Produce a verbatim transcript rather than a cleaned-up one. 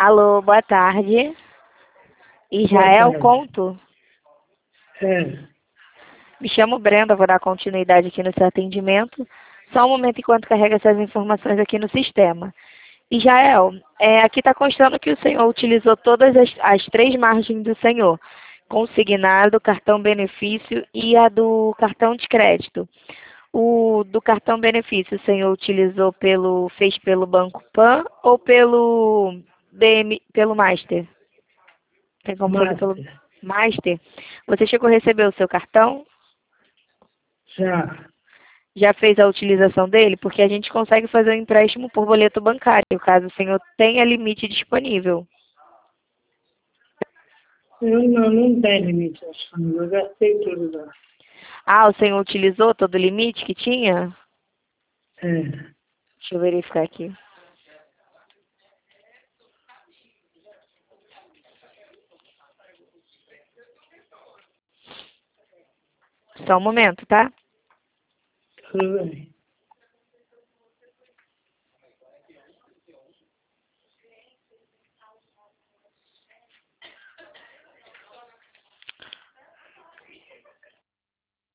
Alô, boa tarde. Boa Israel tarde. Conto? É, Me chamo Brenda, vou dar continuidade aqui no seu atendimento. Só um momento enquanto carrega essas informações aqui no sistema. Israel, é, aqui está constando que o senhor utilizou todas as, as três margens do senhor. Consignado, cartão benefício e a do cartão de crédito. O do cartão benefício, o senhor utilizou pelo, fez pelo Banco Pan ou pelo B M, pelo Master? Tem como fazer pelo Master. Master? Você chegou a receber o seu cartão? Já. Já fez a utilização dele? Porque a gente consegue fazer o empréstimo por boleto bancário, caso o senhor tenha limite disponível. Eu não, não tem limite, acho que eu gastei tudo lá. Ah, o senhor utilizou todo o limite que tinha? É, Deixa eu verificar aqui. Só um momento, tá? tudo bem.